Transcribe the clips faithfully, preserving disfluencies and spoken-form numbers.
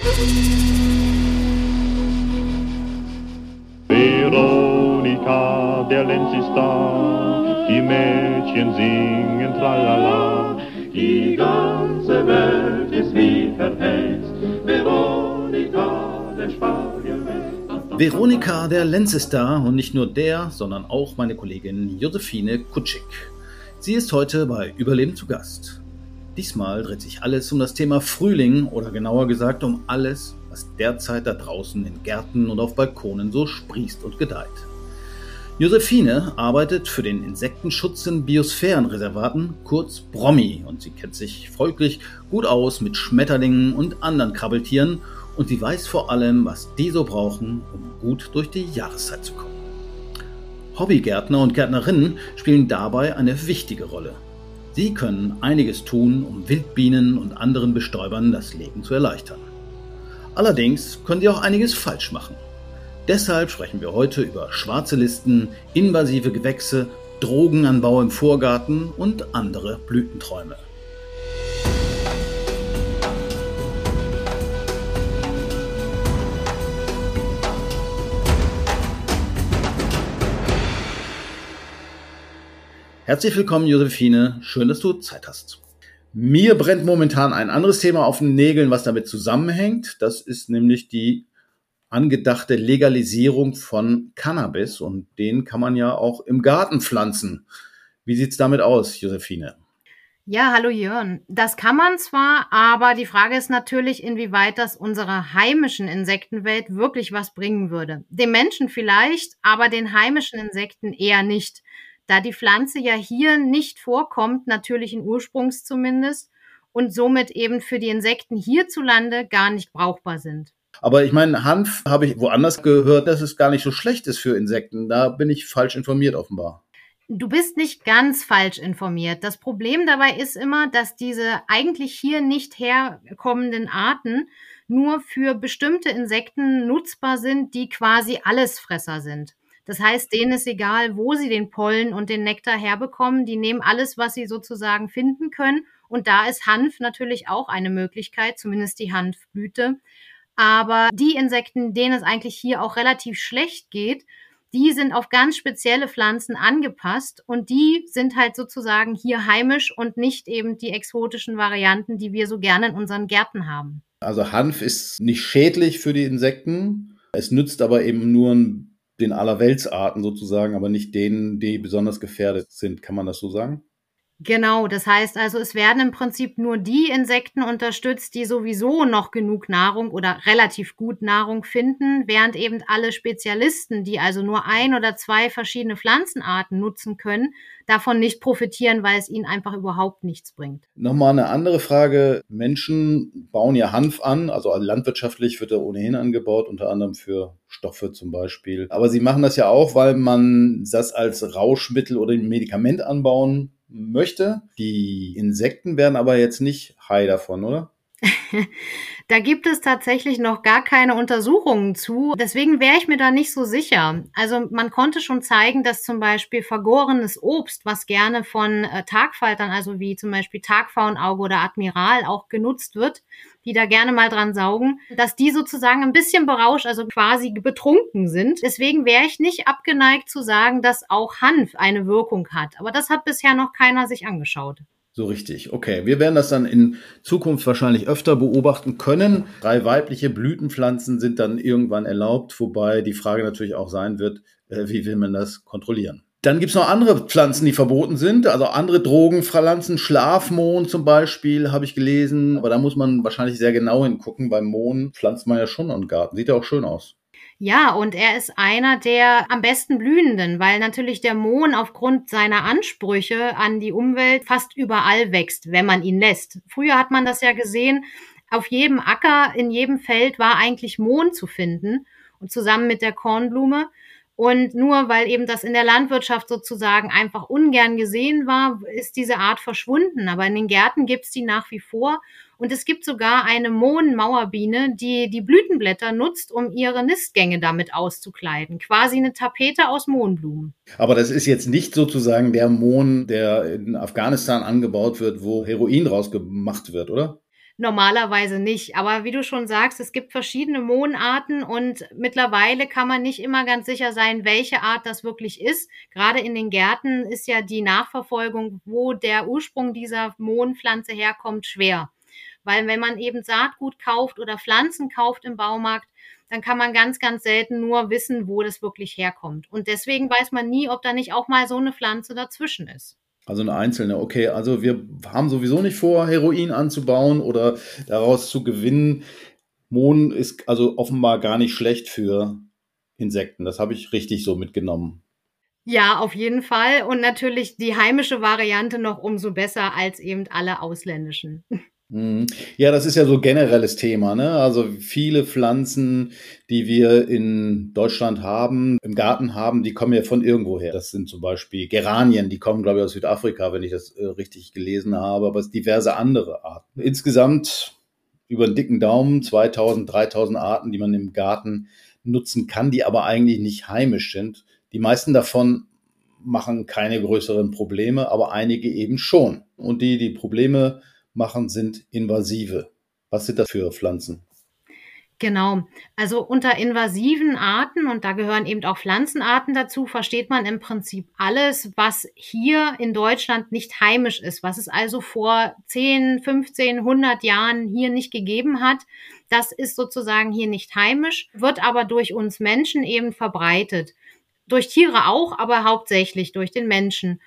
Veronika, der Lenz ist da, die Mädchen singen tralala. Die ganze Welt ist wie verhext, Veronika, der Spanier wächst. Veronika, der Lenz ist da und nicht nur der, sondern auch meine Kollegin Josephine Kutschig. Sie ist heute bei Überleben zu Gast. Diesmal dreht sich alles um das Thema Frühling oder genauer gesagt um alles, was derzeit da draußen in Gärten und auf Balkonen so sprießt und gedeiht. Josephine arbeitet für den Insektenschutz in Biosphärenreservaten, kurz BROMI, und sie kennt sich folglich gut aus mit Schmetterlingen und anderen Krabbeltieren und sie weiß vor allem, was die so brauchen, um gut durch die Jahreszeit zu kommen. Hobbygärtner und Gärtnerinnen spielen dabei eine wichtige Rolle. Sie können einiges tun, um Wildbienen und anderen Bestäubern das Leben zu erleichtern. Allerdings können sie auch einiges falsch machen. Deshalb sprechen wir heute über schwarze Listen, invasive Gewächse, Drogenanbau im Vorgarten und andere Blütenträume. Herzlich willkommen, Josephine. Schön, dass du Zeit hast. Mir brennt momentan ein anderes Thema auf den Nägeln, was damit zusammenhängt. Das ist nämlich die angedachte Legalisierung von Cannabis. Und den kann man ja auch im Garten pflanzen. Wie sieht's damit aus, Josephine? Ja, hallo Jörn. Das kann man zwar, aber die Frage ist natürlich, inwieweit das unserer heimischen Insektenwelt wirklich was bringen würde. Dem Menschen vielleicht, aber den heimischen Insekten eher nicht. Da die Pflanze ja hier nicht vorkommt, natürlichen Ursprungs zumindest, und somit eben für die Insekten hierzulande gar nicht brauchbar sind. Aber ich meine, Hanf habe ich woanders gehört, dass es gar nicht so schlecht ist für Insekten. Da bin ich falsch informiert offenbar. Du bist nicht ganz falsch informiert. Das Problem dabei ist immer, dass diese eigentlich hier nicht herkommenden Arten nur für bestimmte Insekten nutzbar sind, die quasi Allesfresser sind. Das heißt, denen ist egal, wo sie den Pollen und den Nektar herbekommen. Die nehmen alles, was sie sozusagen finden können. Und da ist Hanf natürlich auch eine Möglichkeit, zumindest die Hanfblüte. Aber die Insekten, denen es eigentlich hier auch relativ schlecht geht, die sind auf ganz spezielle Pflanzen angepasst. Und die sind halt sozusagen hier heimisch und nicht eben die exotischen Varianten, die wir so gerne in unseren Gärten haben. Also Hanf ist nicht schädlich für die Insekten. Es nützt aber eben nur ein den Allerweltsarten sozusagen, aber nicht denen, die besonders gefährdet sind. Kann man das so sagen? Genau, das heißt also, es werden im Prinzip nur die Insekten unterstützt, die sowieso noch genug Nahrung oder relativ gut Nahrung finden, während eben alle Spezialisten, die also nur ein oder zwei verschiedene Pflanzenarten nutzen können, davon nicht profitieren, weil es ihnen einfach überhaupt nichts bringt. Nochmal eine andere Frage. Menschen bauen ja Hanf an, also landwirtschaftlich wird er ohnehin angebaut, unter anderem für Stoffe zum Beispiel. Aber sie machen das ja auch, weil man das als Rauschmittel oder Medikament anbauen möchte. Die Insekten werden aber jetzt nicht high davon, oder? Da gibt es tatsächlich noch gar keine Untersuchungen zu. Deswegen wäre ich mir da nicht so sicher. Also man konnte schon zeigen, dass zum Beispiel vergorenes Obst, was gerne von äh, Tagfaltern, also wie zum Beispiel Tagpfauenauge oder Admiral auch genutzt wird, die da gerne mal dran saugen, dass die sozusagen ein bisschen berauscht, also quasi betrunken sind. Deswegen wäre ich nicht abgeneigt zu sagen, dass auch Hanf eine Wirkung hat. Aber das hat bisher noch keiner sich angeschaut. So richtig, okay. Wir werden das dann in Zukunft wahrscheinlich öfter beobachten können. Drei weibliche Blütenpflanzen sind dann irgendwann erlaubt, wobei die Frage natürlich auch sein wird, wie will man das kontrollieren? Dann gibt es noch andere Pflanzen, die verboten sind, also andere Drogenpflanzen, Schlafmohn zum Beispiel, habe ich gelesen. Aber da muss man wahrscheinlich sehr genau hingucken. Beim Mohn pflanzt man ja schon einen Garten, sieht ja auch schön aus. Ja, und er ist einer der am besten blühenden, weil natürlich der Mohn aufgrund seiner Ansprüche an die Umwelt fast überall wächst, wenn man ihn lässt. Früher hat man das ja gesehen, auf jedem Acker, in jedem Feld war eigentlich Mohn zu finden und zusammen mit der Kornblume. Und nur weil eben das in der Landwirtschaft sozusagen einfach ungern gesehen war, ist diese Art verschwunden. Aber in den Gärten gibt's die nach wie vor. Und es gibt sogar eine Mohnmauerbiene, die die Blütenblätter nutzt, um ihre Nistgänge damit auszukleiden. Quasi eine Tapete aus Mohnblumen. Aber das ist jetzt nicht sozusagen der Mohn, der in Afghanistan angebaut wird, wo Heroin draus gemacht wird, oder? Normalerweise nicht. Aber wie du schon sagst, es gibt verschiedene Mohnarten und mittlerweile kann man nicht immer ganz sicher sein, welche Art das wirklich ist. Gerade in den Gärten ist ja die Nachverfolgung, wo der Ursprung dieser Mohnpflanze herkommt, schwer. Weil wenn man eben Saatgut kauft oder Pflanzen kauft im Baumarkt, dann kann man ganz, ganz selten nur wissen, wo das wirklich herkommt. Und deswegen weiß man nie, ob da nicht auch mal so eine Pflanze dazwischen ist. Also eine einzelne, okay. Also wir haben sowieso nicht vor, Heroin anzubauen oder daraus zu gewinnen. Mohn ist also offenbar gar nicht schlecht für Insekten. Das habe ich richtig so mitgenommen. Ja, auf jeden Fall. Und natürlich die heimische Variante noch umso besser als eben alle ausländischen. Mhm. Ja, das ist ja so generelles Thema, ne? Also viele Pflanzen, die wir in Deutschland haben, im Garten haben, die kommen ja von irgendwoher. Das sind zum Beispiel Geranien, die kommen, glaube ich, aus Südafrika, wenn ich das äh, richtig gelesen habe, aber es diverse andere Arten. Insgesamt über einen dicken Daumen zweitausend, dreitausend Arten, die man im Garten nutzen kann, die aber eigentlich nicht heimisch sind. Die meisten davon machen keine größeren Probleme, aber einige eben schon. Und die, die Probleme machen, sind invasive. Was sind das für Pflanzen? Genau. Also unter invasiven Arten, und da gehören eben auch Pflanzenarten dazu, versteht man im Prinzip alles, was hier in Deutschland nicht heimisch ist, was es also vor zehn, fünfzehn, hundert Jahren hier nicht gegeben hat. Das ist sozusagen hier nicht heimisch, wird aber durch uns Menschen eben verbreitet. Durch Tiere auch, aber hauptsächlich durch den Menschen.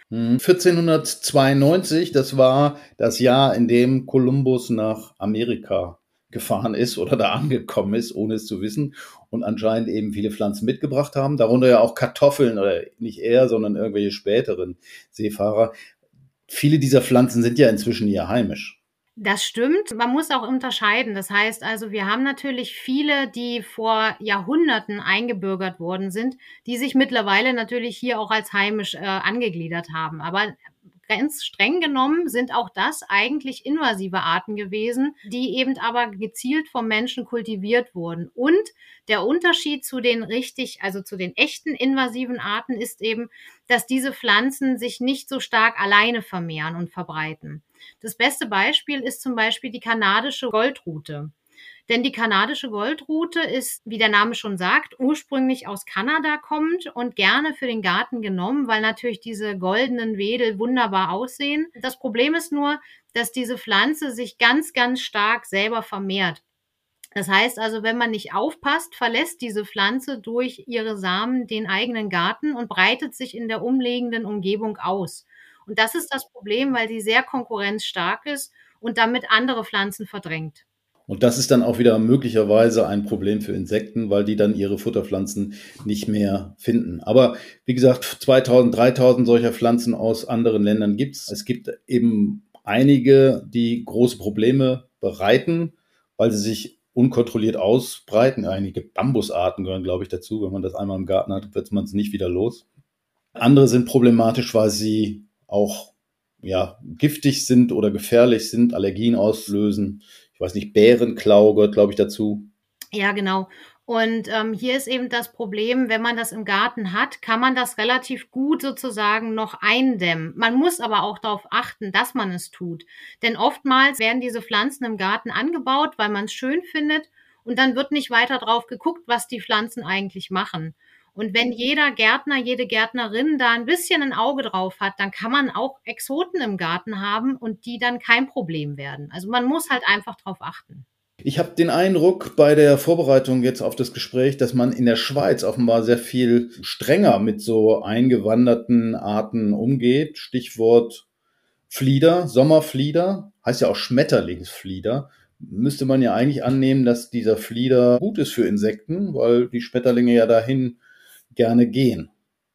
vierzehnhundertzweiundneunzig, das war das Jahr, in dem Kolumbus nach Amerika gefahren ist oder da angekommen ist, ohne es zu wissen, und anscheinend eben viele Pflanzen mitgebracht haben, darunter ja auch Kartoffeln, oder nicht er, sondern irgendwelche späteren Seefahrer. Viele dieser Pflanzen sind ja inzwischen hier heimisch. Das stimmt. Man muss auch unterscheiden. Das heißt also, wir haben natürlich viele, die vor Jahrhunderten eingebürgert worden sind, die sich mittlerweile natürlich hier auch als heimisch äh, angegliedert haben. Aber ganz streng genommen sind auch das eigentlich invasive Arten gewesen, die eben aber gezielt vom Menschen kultiviert wurden. Und der Unterschied zu den richtig, also zu den echten invasiven Arten ist eben, dass diese Pflanzen sich nicht so stark alleine vermehren und verbreiten. Das beste Beispiel ist zum Beispiel die kanadische Goldrute. Denn die kanadische Goldrute ist, wie der Name schon sagt, ursprünglich aus Kanada kommend und gerne für den Garten genommen, weil natürlich diese goldenen Wedel wunderbar aussehen. Das Problem ist nur, dass diese Pflanze sich ganz, ganz stark selber vermehrt. Das heißt also, wenn man nicht aufpasst, verlässt diese Pflanze durch ihre Samen den eigenen Garten und breitet sich in der umliegenden Umgebung aus. Und das ist das Problem, weil sie sehr konkurrenzstark ist und damit andere Pflanzen verdrängt. Und das ist dann auch wieder möglicherweise ein Problem für Insekten, weil die dann ihre Futterpflanzen nicht mehr finden. Aber wie gesagt, zweitausend, dreitausend solcher Pflanzen aus anderen Ländern gibt's. Es gibt eben einige, die große Probleme bereiten, weil sie sich unkontrolliert ausbreiten. Einige Bambusarten gehören, glaube ich, dazu. Wenn man das einmal im Garten hat, wird man es nicht wieder los. Andere sind problematisch, weil sie auch ja, giftig sind oder gefährlich sind, Allergien auslösen. Ich weiß nicht, Bärenklau gehört, glaube ich, dazu. Ja, genau. Und ähm, hier ist eben das Problem, wenn man das im Garten hat, kann man das relativ gut sozusagen noch eindämmen. Man muss aber auch darauf achten, dass man es tut. Denn oftmals werden diese Pflanzen im Garten angebaut, weil man es schön findet. Und dann wird nicht weiter drauf geguckt, was die Pflanzen eigentlich machen. Und wenn jeder Gärtner, jede Gärtnerin da ein bisschen ein Auge drauf hat, dann kann man auch Exoten im Garten haben und die dann kein Problem werden. Also man muss halt einfach drauf achten. Ich habe den Eindruck bei der Vorbereitung jetzt auf das Gespräch, dass man in der Schweiz offenbar sehr viel strenger mit so eingewanderten Arten umgeht. Stichwort Flieder, Sommerflieder, heißt ja auch Schmetterlingsflieder. Müsste man ja eigentlich annehmen, dass dieser Flieder gut ist für Insekten, weil die Schmetterlinge ja dahin gerne gehen.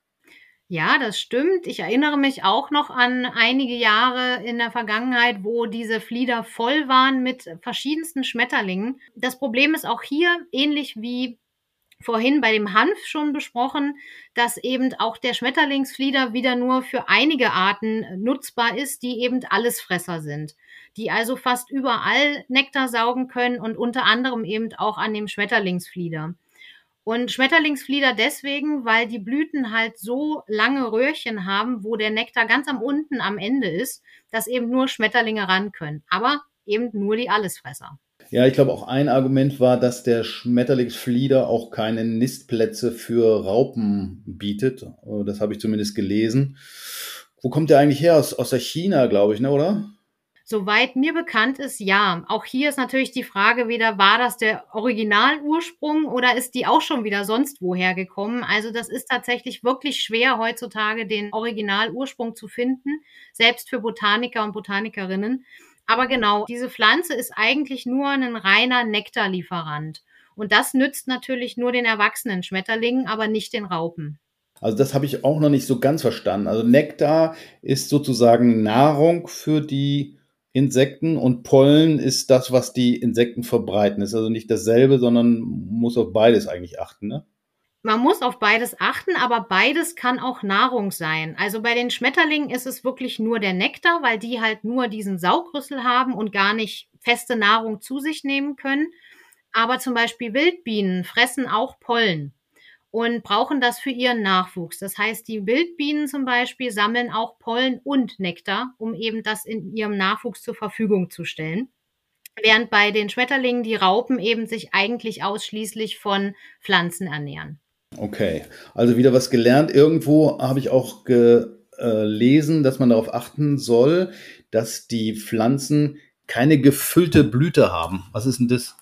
Ja, das stimmt. Ich erinnere mich auch noch an einige Jahre in der Vergangenheit, wo diese Flieder voll waren mit verschiedensten Schmetterlingen. Das Problem ist auch hier, ähnlich wie vorhin bei dem Hanf schon besprochen, dass eben auch der Schmetterlingsflieder wieder nur für einige Arten nutzbar ist, die eben Allesfresser sind, die also fast überall Nektar saugen können und unter anderem eben auch an dem Schmetterlingsflieder. Und Schmetterlingsflieder deswegen, weil die Blüten halt so lange Röhrchen haben, wo der Nektar ganz am unten am Ende ist, dass eben nur Schmetterlinge ran können. Aber eben nur die Allesfresser. Ja, ich glaube auch ein Argument war, dass der Schmetterlingsflieder auch keine Nistplätze für Raupen bietet. Das habe ich zumindest gelesen. Wo kommt der eigentlich her? Aus, aus der China, glaube ich, ne, oder? Soweit mir bekannt ist, ja. Auch hier ist natürlich die Frage wieder, war das der Originalursprung oder ist die auch schon wieder sonst woher gekommen? Also das ist tatsächlich wirklich schwer heutzutage, den Originalursprung zu finden, selbst für Botaniker und Botanikerinnen. Aber genau, diese Pflanze ist eigentlich nur ein reiner Nektarlieferant. Und das nützt natürlich nur den erwachsenen Schmetterlingen, aber nicht den Raupen. Also das habe ich auch noch nicht so ganz verstanden. Also Nektar ist sozusagen Nahrung für die Insekten und Pollen ist das, was die Insekten verbreiten. Ist also nicht dasselbe, sondern muss auf beides eigentlich achten, ne? Man muss auf beides achten, aber beides kann auch Nahrung sein. Also bei den Schmetterlingen ist es wirklich nur der Nektar, weil die halt nur diesen Saugrüssel haben und gar nicht feste Nahrung zu sich nehmen können. Aber zum Beispiel Wildbienen fressen auch Pollen und brauchen das für ihren Nachwuchs. Das heißt, die Wildbienen zum Beispiel sammeln auch Pollen und Nektar, um eben das in ihrem Nachwuchs zur Verfügung zu stellen. Während bei den Schmetterlingen die Raupen eben sich eigentlich ausschließlich von Pflanzen ernähren. Okay, also wieder was gelernt. Irgendwo habe ich auch gelesen, dass man darauf achten soll, dass die Pflanzen keine gefüllte Blüte haben. Was ist denn das?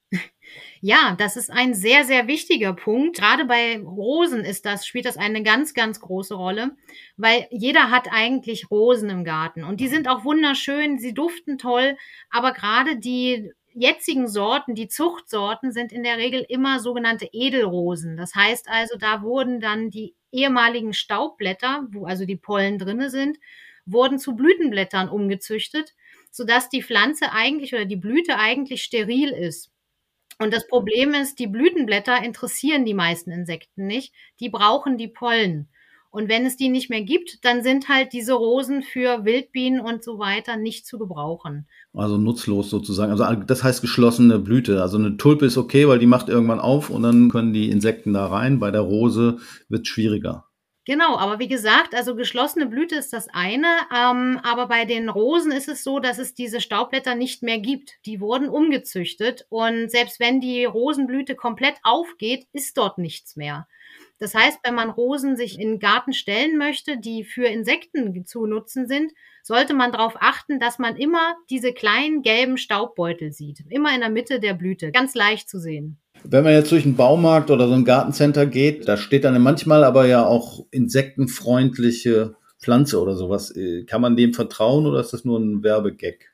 Ja, das ist ein sehr, sehr wichtiger Punkt. Gerade bei Rosen ist das, spielt das eine ganz, ganz große Rolle, weil jeder hat eigentlich Rosen im Garten und die sind auch wunderschön, sie duften toll, aber gerade die jetzigen Sorten, die Zuchtsorten, sind in der Regel immer sogenannte Edelrosen. Das heißt also, da wurden dann die ehemaligen Staubblätter, wo also die Pollen drinne sind, wurden zu Blütenblättern umgezüchtet, sodass die Pflanze eigentlich oder die Blüte eigentlich steril ist. Und das Problem ist, die Blütenblätter interessieren die meisten Insekten nicht. Die brauchen die Pollen. Und wenn es die nicht mehr gibt, dann sind halt diese Rosen für Wildbienen und so weiter nicht zu gebrauchen. Also nutzlos sozusagen. Also das heißt geschlossene Blüte. Also eine Tulpe ist okay, weil die macht irgendwann auf und dann können die Insekten da rein. Bei der Rose wird es schwieriger. Genau, aber wie gesagt, also geschlossene Blüte ist das eine, ähm, aber bei den Rosen ist es so, dass es diese Staubblätter nicht mehr gibt. Die wurden umgezüchtet und selbst wenn die Rosenblüte komplett aufgeht, ist dort nichts mehr. Das heißt, wenn man Rosen sich in den Garten stellen möchte, die für Insekten zu nutzen sind, sollte man darauf achten, dass man immer diese kleinen gelben Staubbeutel sieht. Immer in der Mitte der Blüte, ganz leicht zu sehen. Wenn man jetzt durch einen Baumarkt oder so ein Gartencenter geht, da steht dann manchmal aber ja auch insektenfreundliche Pflanze oder sowas. Kann man dem vertrauen oder ist das nur ein Werbegag?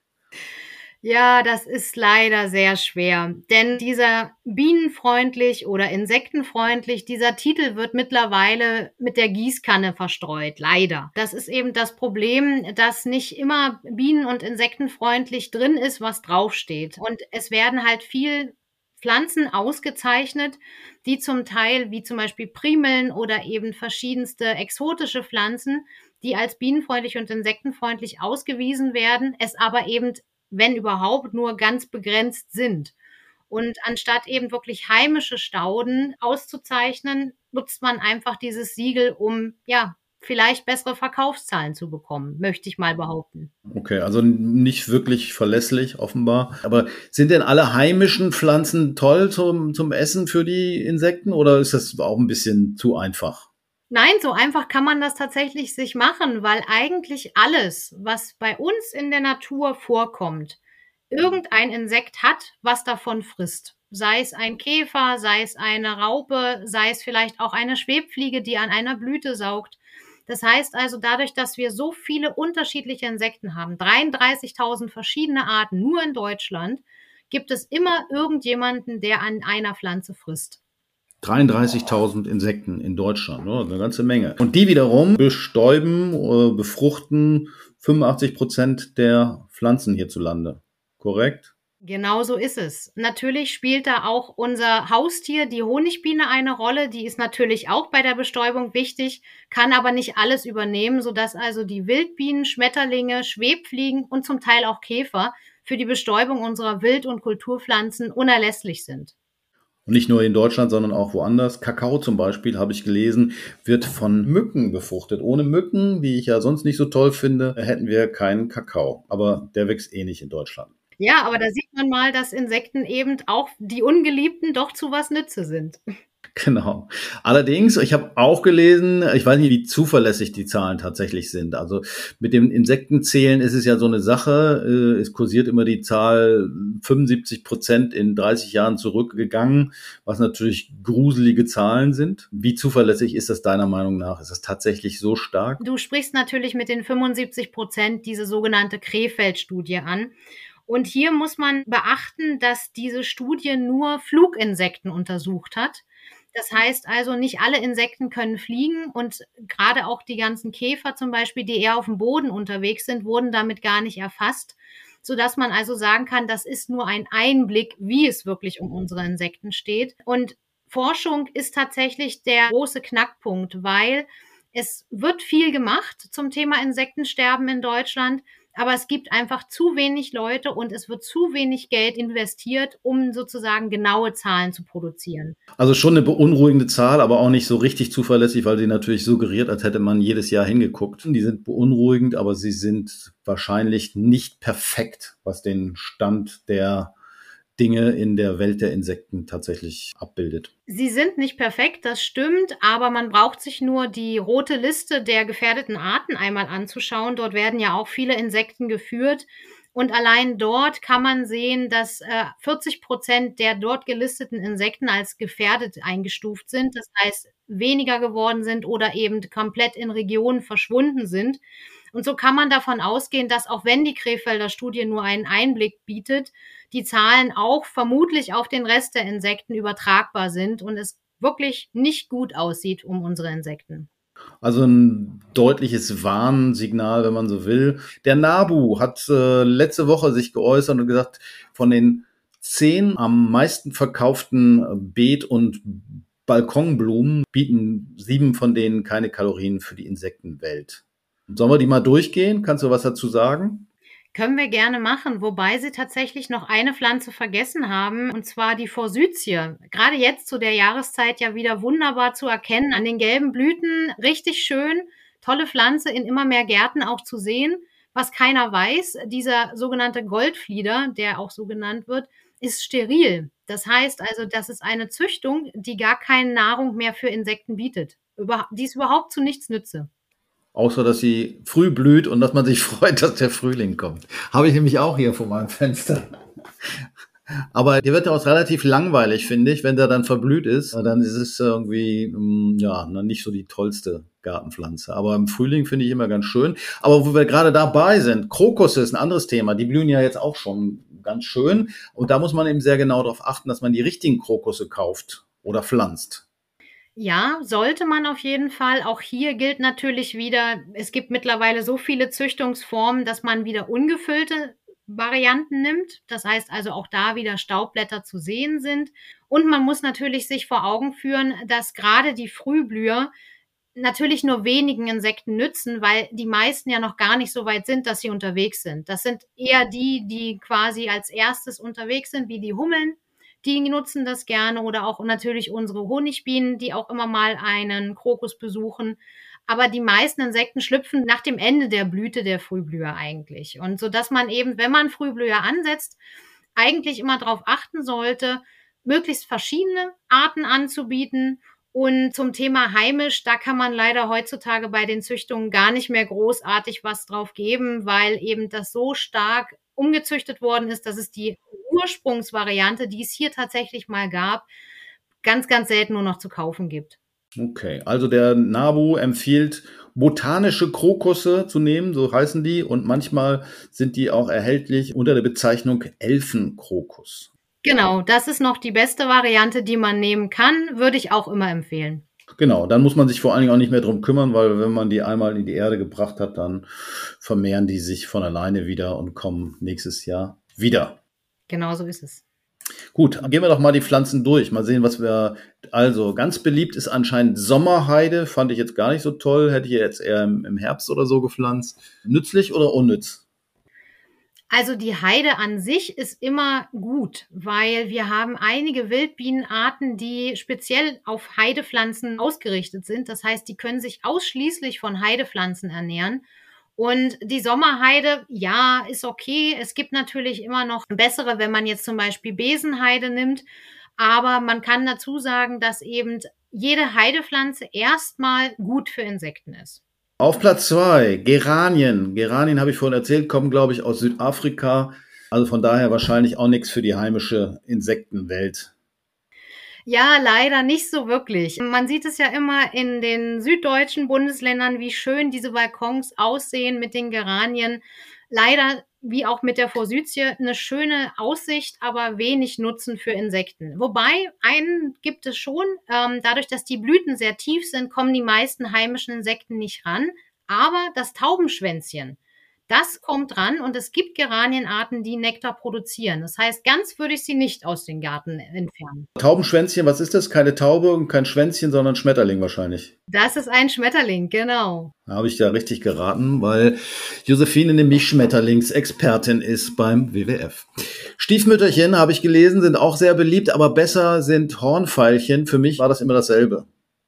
Ja, das ist leider sehr schwer, denn dieser bienenfreundlich oder insektenfreundlich, dieser Titel wird mittlerweile mit der Gießkanne verstreut, leider. Das ist eben das Problem, dass nicht immer bienen- und insektenfreundlich drin ist, was draufsteht. Und es werden halt viel Pflanzen ausgezeichnet, die zum Teil, wie zum Beispiel Primeln oder eben verschiedenste exotische Pflanzen, die als bienenfreundlich und insektenfreundlich ausgewiesen werden, es aber eben, wenn überhaupt, nur ganz begrenzt sind. Und anstatt eben wirklich heimische Stauden auszuzeichnen, nutzt man einfach dieses Siegel, um, ja, vielleicht bessere Verkaufszahlen zu bekommen, möchte ich mal behaupten. Okay, also nicht wirklich verlässlich, offenbar. Aber sind denn alle heimischen Pflanzen toll zum, zum Essen für die Insekten oder ist das auch ein bisschen zu einfach? Nein, so einfach kann man das tatsächlich sich machen, weil eigentlich alles, was bei uns in der Natur vorkommt, irgendein Insekt hat, was davon frisst. Sei es ein Käfer, sei es eine Raupe, sei es vielleicht auch eine Schwebfliege, die an einer Blüte saugt. Das heißt also, dadurch, dass wir so viele unterschiedliche Insekten haben, dreiunddreißigtausend verschiedene Arten nur in Deutschland, gibt es immer irgendjemanden, der an einer Pflanze frisst. dreiunddreißigtausend Insekten in Deutschland, ne? Eine ganze Menge. Und die wiederum bestäuben oder befruchten fünfundachtzig Prozent der Pflanzen hierzulande. Korrekt? Genau so ist es. Natürlich spielt da auch unser Haustier, die Honigbiene, eine Rolle. Die ist natürlich auch bei der Bestäubung wichtig, kann aber nicht alles übernehmen, sodass also die Wildbienen, Schmetterlinge, Schwebfliegen und zum Teil auch Käfer für die Bestäubung unserer Wild- und Kulturpflanzen unerlässlich sind. Und nicht nur in Deutschland, sondern auch woanders. Kakao zum Beispiel, habe ich gelesen, wird von Mücken befruchtet. Ohne Mücken, die ich ja sonst nicht so toll finde, hätten wir keinen Kakao. Aber der wächst eh nicht in Deutschland. Ja, aber da sieht man mal, dass Insekten eben auch die Ungeliebten doch zu was nütze sind. Genau. Allerdings, ich habe auch gelesen, ich weiß nicht, wie zuverlässig die Zahlen tatsächlich sind. Also mit dem Insektenzählen ist es ja so eine Sache. äh, Es kursiert immer die Zahl fünfundsiebzig Prozent in dreißig Jahren zurückgegangen, was natürlich gruselige Zahlen sind. Wie zuverlässig ist das deiner Meinung nach? Ist das tatsächlich so stark? Du sprichst natürlich mit den fünfundsiebzig Prozent diese sogenannte Krefeld-Studie an. Und hier muss man beachten, dass diese Studie nur Fluginsekten untersucht hat. Das heißt also, nicht alle Insekten können fliegen und gerade auch die ganzen Käfer zum Beispiel, die eher auf dem Boden unterwegs sind, wurden damit gar nicht erfasst, sodass man also sagen kann, das ist nur ein Einblick, wie es wirklich um unsere Insekten steht. Und Forschung ist tatsächlich der große Knackpunkt, weil es wird viel gemacht zum Thema Insektensterben in Deutschland, aber es gibt einfach zu wenig Leute und es wird zu wenig Geld investiert, um sozusagen genaue Zahlen zu produzieren. Also schon eine beunruhigende Zahl, aber auch nicht so richtig zuverlässig, weil sie natürlich suggeriert, als hätte man jedes Jahr hingeguckt. Die sind beunruhigend, aber sie sind wahrscheinlich nicht perfekt, was den Stand der Dinge in der Welt der Insekten tatsächlich abbildet. Sie sind nicht perfekt, das stimmt, aber man braucht sich nur die rote Liste der gefährdeten Arten einmal anzuschauen. Dort werden ja auch viele Insekten geführt. Und allein dort kann man sehen, dass äh, vierzig Prozent der dort gelisteten Insekten als gefährdet eingestuft sind. Das heißt, weniger geworden sind oder eben komplett in Regionen verschwunden sind. Und so kann man davon ausgehen, dass auch wenn die Krefelder Studie nur einen Einblick bietet, die Zahlen auch vermutlich auf den Rest der Insekten übertragbar sind und es wirklich nicht gut aussieht um unsere Insekten. Also ein deutliches Warnsignal, wenn man so will. Der NABU hat äh, letzte Woche sich geäußert und gesagt, von den zehn am meisten verkauften Beet- und Balkonblumen bieten sieben von denen keine Kalorien für die Insektenwelt. Sollen wir die mal durchgehen? Kannst du was dazu sagen? Können wir gerne machen, wobei sie tatsächlich noch eine Pflanze vergessen haben, und zwar die Forsythie. Gerade jetzt zu der Jahreszeit ja wieder wunderbar zu erkennen, an den gelben Blüten, richtig schön, tolle Pflanze in immer mehr Gärten auch zu sehen. Was keiner weiß, dieser sogenannte Goldflieder, der auch so genannt wird, ist steril. Das heißt also, das ist eine Züchtung, die gar keine Nahrung mehr für Insekten bietet. Die ist überhaupt zu nichts nütze. Außer, dass sie früh blüht und dass man sich freut, dass der Frühling kommt. Habe ich nämlich auch hier vor meinem Fenster. Aber der wird ja auch relativ langweilig, finde ich, wenn der dann verblüht ist. Dann ist es irgendwie, ja, nicht so die tollste Gartenpflanze. Aber im Frühling finde ich immer ganz schön. Aber wo wir gerade dabei sind, Krokusse ist ein anderes Thema. Die blühen ja jetzt auch schon ganz schön. Und da muss man eben sehr genau darauf achten, dass man die richtigen Krokusse kauft oder pflanzt. Ja, sollte man auf jeden Fall. Auch hier gilt natürlich wieder, es gibt mittlerweile so viele Züchtungsformen, dass man wieder ungefüllte Varianten nimmt. Das heißt also auch da wieder Staubblätter zu sehen sind. Und man muss natürlich sich vor Augen führen, dass gerade die Frühblüher natürlich nur wenigen Insekten nützen, weil die meisten ja noch gar nicht so weit sind, dass sie unterwegs sind. Das sind eher die, die quasi als erstes unterwegs sind, wie die Hummeln. Die nutzen das gerne oder auch natürlich unsere Honigbienen, die auch immer mal einen Krokus besuchen. Aber die meisten Insekten schlüpfen nach dem Ende der Blüte der Frühblüher eigentlich. Und so dass man eben, wenn man Frühblüher ansetzt, eigentlich immer darauf achten sollte, möglichst verschiedene Arten anzubieten. Und zum Thema heimisch, da kann man leider heutzutage bei den Züchtungen gar nicht mehr großartig was drauf geben, weil eben das so stark umgezüchtet worden ist, dass es die Ursprungsvariante, die es hier tatsächlich mal gab, ganz, ganz selten nur noch zu kaufen gibt. Okay, also der NABU empfiehlt, botanische Krokusse zu nehmen, so heißen die, und manchmal sind die auch erhältlich unter der Bezeichnung Elfenkrokus. Genau, das ist noch die beste Variante, die man nehmen kann, würde ich auch immer empfehlen. Genau, dann muss man sich vor allen Dingen auch nicht mehr drum kümmern, weil wenn man die einmal in die Erde gebracht hat, dann vermehren die sich von alleine wieder und kommen nächstes Jahr wieder. Genau so ist es. Gut, gehen wir doch mal die Pflanzen durch. Mal sehen, was wir, also ganz beliebt ist anscheinend Sommerheide. Fand ich jetzt gar nicht so toll. Hätte ich jetzt eher im Herbst oder so gepflanzt. Nützlich oder unnütz? Also die Heide an sich ist immer gut, weil wir haben einige Wildbienenarten, die speziell auf Heidepflanzen ausgerichtet sind. Das heißt, die können sich ausschließlich von Heidepflanzen ernähren. Und die Sommerheide, ja, ist okay. Es gibt natürlich immer noch bessere, wenn man jetzt zum Beispiel Besenheide nimmt. Aber man kann dazu sagen, dass eben jede Heidepflanze erstmal gut für Insekten ist. Auf Platz zwei, Geranien. Geranien, habe ich vorhin erzählt, kommen, glaube ich, aus Südafrika. Also von daher wahrscheinlich auch nichts für die heimische Insektenwelt. Ja, leider nicht so wirklich. Man sieht es ja immer in den süddeutschen Bundesländern, wie schön diese Balkons aussehen mit den Geranien. Leider, wie auch mit der Forsythie, eine schöne Aussicht, aber wenig Nutzen für Insekten. Wobei, einen gibt es schon. Ähm, dadurch, dass die Blüten sehr tief sind, kommen die meisten heimischen Insekten nicht ran. Aber das Taubenschwänzchen, das kommt ran und es gibt Geranienarten, die Nektar produzieren. Das heißt, ganz würde ich sie nicht aus dem Garten entfernen. Taubenschwänzchen, was ist das? Keine Taube und kein Schwänzchen, sondern Schmetterling wahrscheinlich. Das ist ein Schmetterling, genau. Da habe ich ja richtig geraten, weil Josephine nämlich Schmetterlingsexpertin ist beim W W F. Stiefmütterchen, habe ich gelesen, sind auch sehr beliebt, aber besser sind Hornfeilchen. Für mich war das immer dasselbe.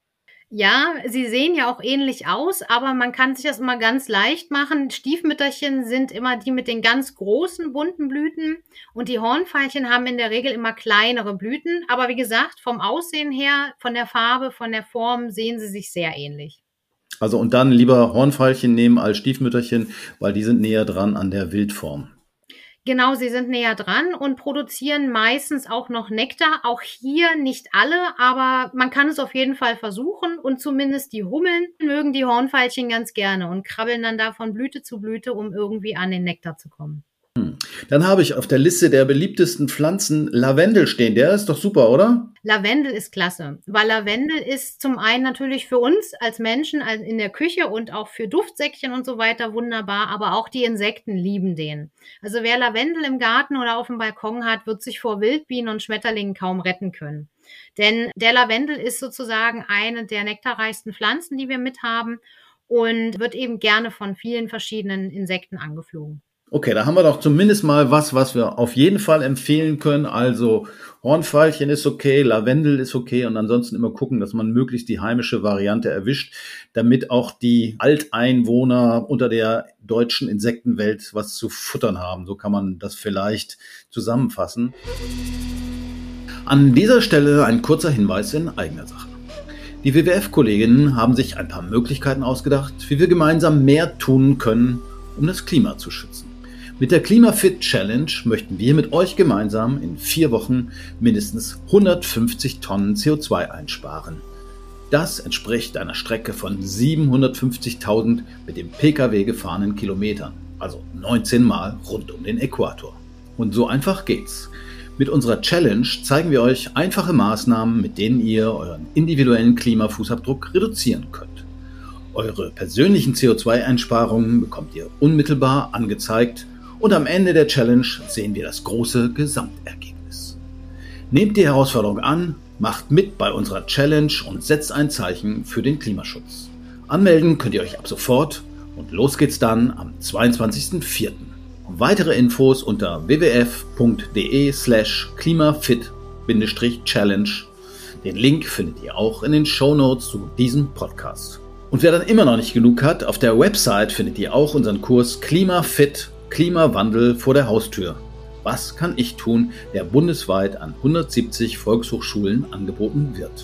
Ja, sie sehen ja auch ähnlich aus, aber man kann sich das immer ganz leicht machen. Stiefmütterchen sind immer die mit den ganz großen, bunten Blüten und die Hornfeilchen haben in der Regel immer kleinere Blüten. Aber wie gesagt, vom Aussehen her, von der Farbe, von der Form sehen sie sich sehr ähnlich. Also und dann lieber Hornfeilchen nehmen als Stiefmütterchen, weil die sind näher dran an der Wildform. Genau, sie sind näher dran und produzieren meistens auch noch Nektar. Auch hier nicht alle, aber man kann es auf jeden Fall versuchen. Und zumindest die Hummeln mögen die Hornfeilchen ganz gerne und krabbeln dann da von Blüte zu Blüte, um irgendwie an den Nektar zu kommen. Hm. Dann habe ich auf der Liste der beliebtesten Pflanzen Lavendel stehen. Der ist doch super, oder? Lavendel ist klasse, weil Lavendel ist zum einen natürlich für uns als Menschen in der Küche und auch für Duftsäckchen und so weiter wunderbar, aber auch die Insekten lieben den. Also wer Lavendel im Garten oder auf dem Balkon hat, wird sich vor Wildbienen und Schmetterlingen kaum retten können. Denn der Lavendel ist sozusagen eine der nektarreichsten Pflanzen, die wir mit haben und wird eben gerne von vielen verschiedenen Insekten angeflogen. Okay, da haben wir doch zumindest mal was, was wir auf jeden Fall empfehlen können. Also Hornfeilchen ist okay, Lavendel ist okay und ansonsten immer gucken, dass man möglichst die heimische Variante erwischt, damit auch die Alteinwohner unter der deutschen Insektenwelt was zu futtern haben. So kann man das vielleicht zusammenfassen. An dieser Stelle ein kurzer Hinweis in eigener Sache. Die W W F-Kolleginnen haben sich ein paar Möglichkeiten ausgedacht, wie wir gemeinsam mehr tun können, um das Klima zu schützen. Mit der Klimafit Challenge möchten wir mit euch gemeinsam in vier Wochen mindestens hundertfünfzig Tonnen C O zwei einsparen. Das entspricht einer Strecke von siebenhundertfünfzigtausend mit dem Pkw gefahrenen Kilometern, also neunzehn Mal rund um den Äquator. Und so einfach geht's. Mit unserer Challenge zeigen wir euch einfache Maßnahmen, mit denen ihr euren individuellen Klimafußabdruck reduzieren könnt. Eure persönlichen C O zwei Einsparungen bekommt ihr unmittelbar angezeigt und am Ende der Challenge sehen wir das große Gesamtergebnis. Nehmt die Herausforderung an, macht mit bei unserer Challenge und setzt ein Zeichen für den Klimaschutz. Anmelden könnt ihr euch ab sofort und los geht's dann am zweiundzwanzigsten vierten Weitere Infos unter wwf.de slash klimafit-challenge. Den Link findet ihr auch in den Shownotes zu diesem Podcast. Und wer dann immer noch nicht genug hat, auf der Website findet ihr auch unseren Kurs Klimafit, Klimawandel vor der Haustür. Was kann ich tun, der bundesweit an hundertsiebzig Volkshochschulen angeboten wird.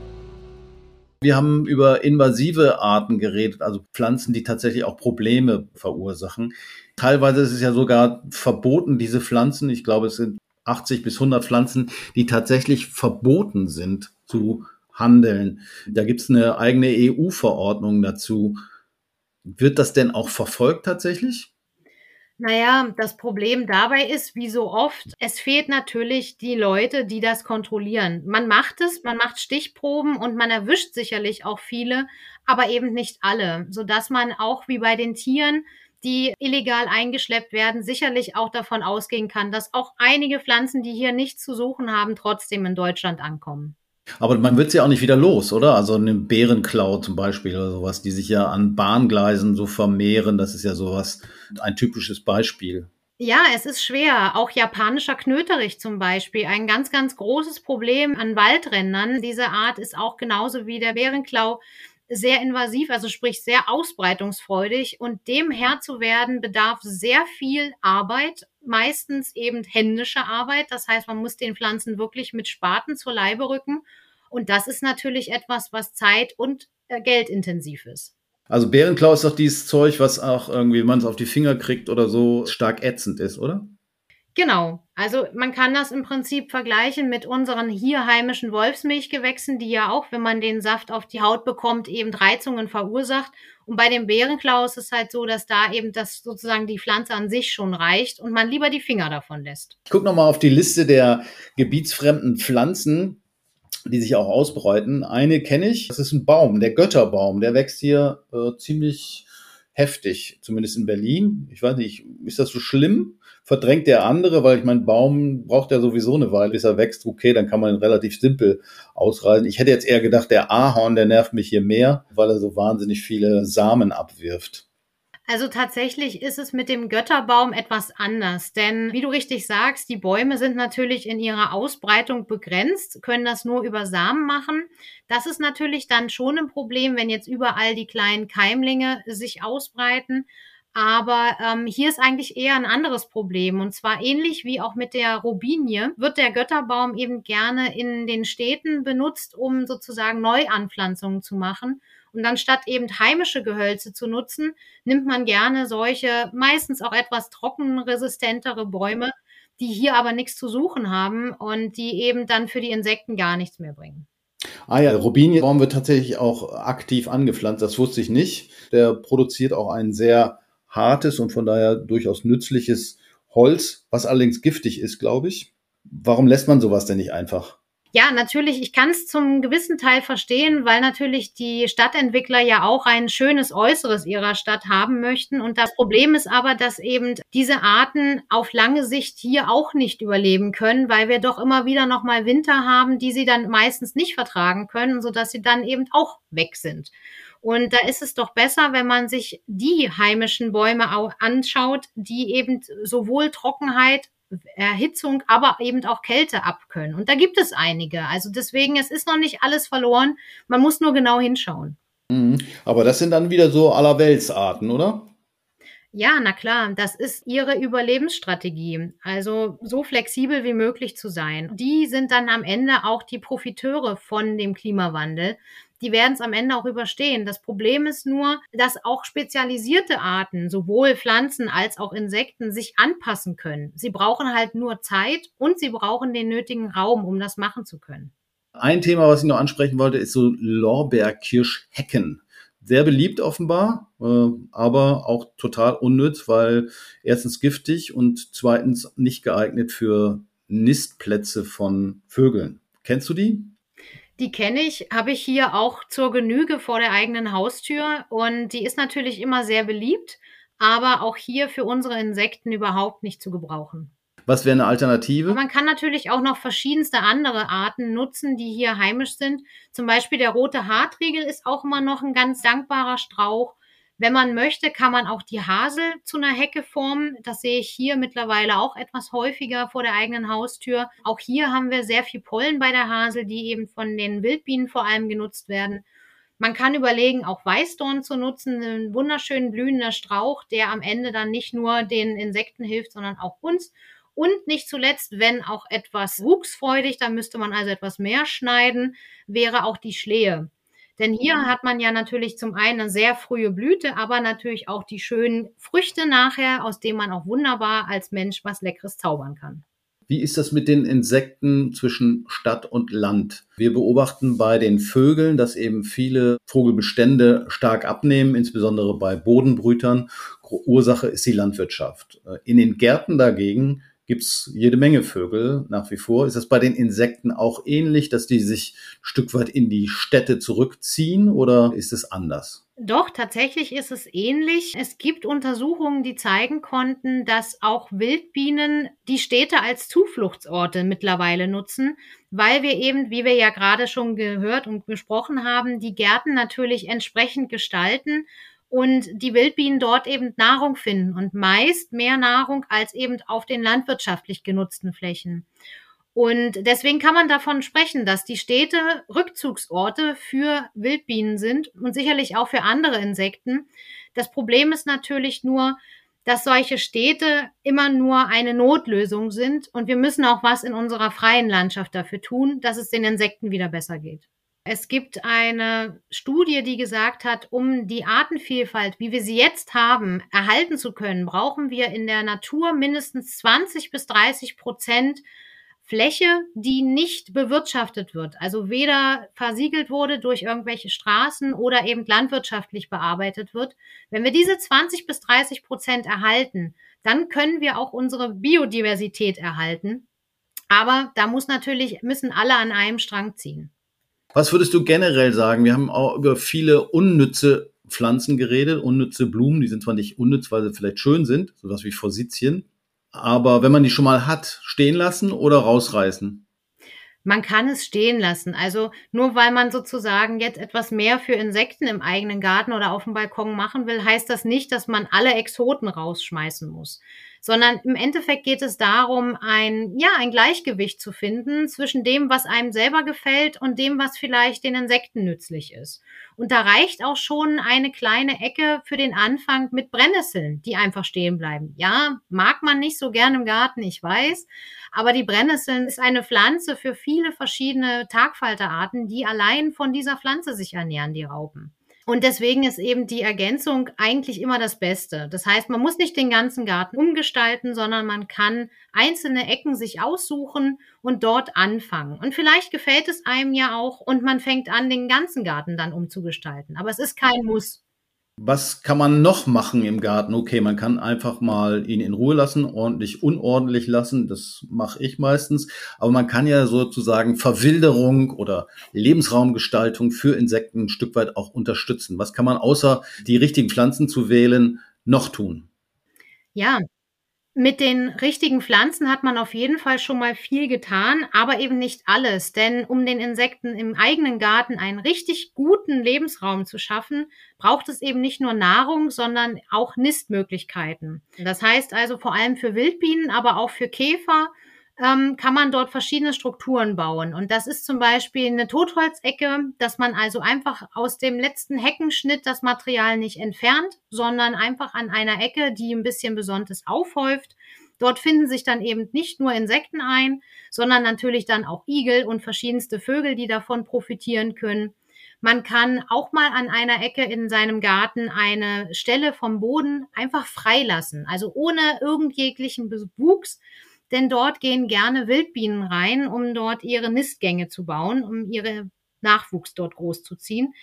Wir haben über invasive Arten geredet, also Pflanzen, die tatsächlich auch Probleme verursachen. Teilweise ist es ja sogar verboten, diese Pflanzen, ich glaube es sind achtzig bis hundert Pflanzen, die tatsächlich verboten sind zu handeln. Da gibt es eine eigene E U-Verordnung dazu. Wird das denn auch verfolgt tatsächlich? Naja, das Problem dabei ist, wie so oft, es fehlt natürlich die Leute, die das kontrollieren. Man macht es, man macht Stichproben und man erwischt sicherlich auch viele, aber eben nicht alle, sodass man auch wie bei den Tieren, die illegal eingeschleppt werden, sicherlich auch davon ausgehen kann, dass auch einige Pflanzen, die hier nichts zu suchen haben, trotzdem in Deutschland ankommen. Aber man wird sie ja auch nicht wieder los, oder? Also eine Bärenklau zum Beispiel oder sowas, die sich ja an Bahngleisen so vermehren, das ist ja sowas, ein typisches Beispiel. Ja, es ist schwer. Auch japanischer Knöterich zum Beispiel, ein ganz, ganz großes Problem an Waldrändern. Diese Art ist auch genauso wie der Bärenklau sehr invasiv, also sprich sehr ausbreitungsfreudig. Und dem Herr zu werden, bedarf sehr viel Arbeit, meistens eben händische Arbeit. Das heißt, man muss den Pflanzen wirklich mit Spaten zur Leibe rücken. Und das ist natürlich etwas, was zeit- und äh, geldintensiv ist. Also Bärenklau ist doch dieses Zeug, was auch irgendwie, wenn man es auf die Finger kriegt oder so, stark ätzend ist, oder? Genau. Also man kann das im Prinzip vergleichen mit unseren hier heimischen Wolfsmilchgewächsen, die ja auch, wenn man den Saft auf die Haut bekommt, eben Reizungen verursacht. Und bei dem Bärenklau ist es halt so, dass da eben das sozusagen die Pflanze an sich schon reicht und man lieber die Finger davon lässt. Ich gucke nochmal auf die Liste der gebietsfremden Pflanzen, die sich auch ausbreiten. Eine kenne ich, das ist ein Baum, der Götterbaum. Der wächst hier äh, ziemlich heftig, zumindest in Berlin. Ich weiß nicht, ist das so schlimm? Verdrängt der andere? Weil ich meine, Baum braucht ja sowieso eine Weile, bis er wächst. Okay, dann kann man ihn relativ simpel ausreißen. Ich hätte jetzt eher gedacht, der Ahorn, der nervt mich hier mehr, weil er so wahnsinnig viele Samen abwirft. Also tatsächlich ist es mit dem Götterbaum etwas anders, denn wie du richtig sagst, die Bäume sind natürlich in ihrer Ausbreitung begrenzt, können das nur über Samen machen. Das ist natürlich dann schon ein Problem, wenn jetzt überall die kleinen Keimlinge sich ausbreiten. Aber ähm, hier ist eigentlich eher ein anderes Problem. Und zwar ähnlich wie auch mit der Robinie wird der Götterbaum eben gerne in den Städten benutzt, um sozusagen Neuanpflanzungen zu machen. Und anstatt eben heimische Gehölze zu nutzen, nimmt man gerne solche, meistens auch etwas trockenresistentere Bäume, die hier aber nichts zu suchen haben und die eben dann für die Insekten gar nichts mehr bringen. Ah ja, der Robinienbaum wird tatsächlich auch aktiv angepflanzt. Das wusste ich nicht. Der produziert auch ein sehr hartes und von daher durchaus nützliches Holz, was allerdings giftig ist, glaube ich. Warum lässt man sowas denn nicht einfach? Ja, natürlich, ich kann es zum gewissen Teil verstehen, weil natürlich die Stadtentwickler ja auch ein schönes Äußeres ihrer Stadt haben möchten. Und das Problem ist aber, dass eben diese Arten auf lange Sicht hier auch nicht überleben können, weil wir doch immer wieder nochmal Winter haben, die sie dann meistens nicht vertragen können, sodass sie dann eben auch weg sind. Und da ist es doch besser, wenn man sich die heimischen Bäume auch anschaut, die eben sowohl Trockenheit, Erhitzung, aber eben auch Kälte abkönnen. Und da gibt es einige. Also deswegen, es ist noch nicht alles verloren. Man muss nur genau hinschauen. Mhm. Aber das sind dann wieder so Allerweltsarten, oder? Ja, na klar, das ist ihre Überlebensstrategie. Also so flexibel wie möglich zu sein. Die sind dann am Ende auch die Profiteure von dem Klimawandel. Die werden es am Ende auch überstehen. Das Problem ist nur, dass auch spezialisierte Arten, sowohl Pflanzen als auch Insekten, sich anpassen können. Sie brauchen halt nur Zeit und sie brauchen den nötigen Raum, um das machen zu können. Ein Thema, was ich noch ansprechen wollte, ist so Lorbeerkirschhecken. Sehr beliebt offenbar, äh, aber auch total unnütz, weil erstens giftig und zweitens nicht geeignet für Nistplätze von Vögeln. Kennst du die? Die kenne ich, habe ich hier auch zur Genüge vor der eigenen Haustür und die ist natürlich immer sehr beliebt, aber auch hier für unsere Insekten überhaupt nicht zu gebrauchen. Was wäre eine Alternative? Man kann natürlich auch noch verschiedenste andere Arten nutzen, die hier heimisch sind. Zum Beispiel der rote Hartriegel ist auch immer noch ein ganz dankbarer Strauch. Wenn man möchte, kann man auch die Hasel zu einer Hecke formen. Das sehe ich hier mittlerweile auch etwas häufiger vor der eigenen Haustür. Auch hier haben wir sehr viel Pollen bei der Hasel, die eben von den Wildbienen vor allem genutzt werden. Man kann überlegen, auch Weißdorn zu nutzen, ein wunderschön blühender Strauch, der am Ende dann nicht nur den Insekten hilft, sondern auch uns. Und nicht zuletzt, wenn auch etwas wuchsfreudig, da müsste man also etwas mehr schneiden, wäre auch die Schlehe. Denn hier hat man ja natürlich zum einen eine sehr frühe Blüte, aber natürlich auch die schönen Früchte nachher, aus denen man auch wunderbar als Mensch was Leckeres zaubern kann. Wie ist das mit den Insekten zwischen Stadt und Land? Wir beobachten bei den Vögeln, dass eben viele Vogelbestände stark abnehmen, insbesondere bei Bodenbrütern. Ursache ist die Landwirtschaft. In den Gärten dagegen gibt es jede Menge Vögel nach wie vor. Ist es bei den Insekten auch ähnlich, dass die sich ein Stück weit in die Städte zurückziehen oder ist es anders? Doch, tatsächlich ist es ähnlich. Es gibt Untersuchungen, die zeigen konnten, dass auch Wildbienen die Städte als Zufluchtsorte mittlerweile nutzen, weil wir eben, wie wir ja gerade schon gehört und besprochen haben, die Gärten natürlich entsprechend gestalten und die Wildbienen dort eben Nahrung finden und meist mehr Nahrung als eben auf den landwirtschaftlich genutzten Flächen. Und deswegen kann man davon sprechen, dass die Städte Rückzugsorte für Wildbienen sind und sicherlich auch für andere Insekten. Das Problem ist natürlich nur, dass solche Städte immer nur eine Notlösung sind und wir müssen auch was in unserer freien Landschaft dafür tun, dass es den Insekten wieder besser geht. Es gibt eine Studie, die gesagt hat, um die Artenvielfalt, wie wir sie jetzt haben, erhalten zu können, brauchen wir in der Natur mindestens zwanzig bis dreißig Prozent Fläche, die nicht bewirtschaftet wird, also weder versiegelt wurde durch irgendwelche Straßen oder eben landwirtschaftlich bearbeitet wird. Wenn wir diese zwanzig bis dreißig Prozent erhalten, dann können wir auch unsere Biodiversität erhalten. Aber da muss natürlich, müssen alle an einem Strang ziehen. Was würdest du generell sagen? Wir haben auch über viele unnütze Pflanzen geredet, unnütze Blumen, die sind zwar nicht unnütz, weil sie vielleicht schön sind, sowas wie Forsythien. Aber wenn man die schon mal hat, stehen lassen oder rausreißen? Man kann es stehen lassen. Also nur weil man sozusagen jetzt etwas mehr für Insekten im eigenen Garten oder auf dem Balkon machen will, heißt das nicht, dass man alle Exoten rausschmeißen muss. Sondern im Endeffekt geht es darum, ein, ja, ein Gleichgewicht zu finden zwischen dem, was einem selber gefällt und dem, was vielleicht den Insekten nützlich ist. Und da reicht auch schon eine kleine Ecke für den Anfang mit Brennnesseln, die einfach stehen bleiben. Ja, mag man nicht so gern im Garten, ich weiß, aber die Brennnesseln ist eine Pflanze für viele verschiedene Tagfalterarten, die allein von dieser Pflanze sich ernähren, die Raupen. Und deswegen ist eben die Ergänzung eigentlich immer das Beste. Das heißt, man muss nicht den ganzen Garten umgestalten, sondern man kann einzelne Ecken sich aussuchen und dort anfangen. Und vielleicht gefällt es einem ja auch und man fängt an, den ganzen Garten dann umzugestalten. Aber es ist kein Muss. Was kann man noch machen im Garten? Okay, man kann einfach mal ihn in Ruhe lassen, ordentlich unordentlich lassen. Das mache ich meistens. Aber man kann ja sozusagen Verwilderung oder Lebensraumgestaltung für Insekten ein Stück weit auch unterstützen. Was kann man außer die richtigen Pflanzen zu wählen noch tun? Ja, mit den richtigen Pflanzen hat man auf jeden Fall schon mal viel getan, aber eben nicht alles. Denn um den Insekten im eigenen Garten einen richtig guten Lebensraum zu schaffen, braucht es eben nicht nur Nahrung, sondern auch Nistmöglichkeiten. Das heißt also vor allem für Wildbienen, aber auch für Käfer ähm, kann man dort verschiedene Strukturen bauen. Und das ist zum Beispiel eine Totholzecke, dass man also einfach aus dem letzten Heckenschnitt das Material nicht entfernt, sondern einfach an einer Ecke, die ein bisschen Besonderes aufhäuft. Dort finden sich dann eben nicht nur Insekten ein, sondern natürlich dann auch Igel und verschiedenste Vögel, die davon profitieren können. Man kann auch mal an einer Ecke in seinem Garten eine Stelle vom Boden einfach freilassen, also ohne irgendjeglichen Bewuchs. Denn dort gehen gerne Wildbienen rein, um dort ihre Nistgänge zu bauen, um ihre Nachwuchs dort großzuziehen.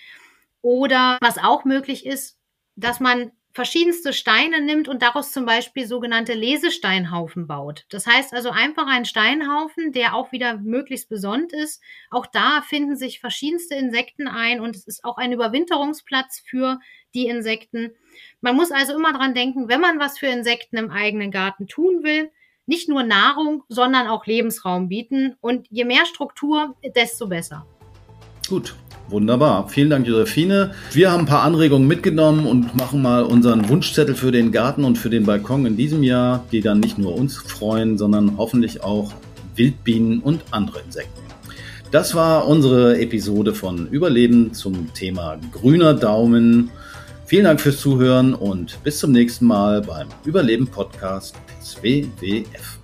Oder was auch möglich ist, dass man verschiedenste Steine nimmt und daraus zum Beispiel sogenannte Lesesteinhaufen baut. Das heißt also einfach ein Steinhaufen, der auch wieder möglichst besonnt ist. Auch da finden sich verschiedenste Insekten ein und es ist auch ein Überwinterungsplatz für die Insekten. Man muss also immer dran denken, wenn man was für Insekten im eigenen Garten tun will, nicht nur Nahrung, sondern auch Lebensraum bieten. Und je mehr Struktur, desto besser. Gut, wunderbar. Vielen Dank, Josephine. Wir haben ein paar Anregungen mitgenommen und machen mal unseren Wunschzettel für den Garten und für den Balkon in diesem Jahr, die dann nicht nur uns freuen, sondern hoffentlich auch Wildbienen und andere Insekten. Das war unsere Episode von Überleben zum Thema grüner Daumen. Vielen Dank fürs Zuhören und bis zum nächsten Mal beim Überleben-Podcast S W W F.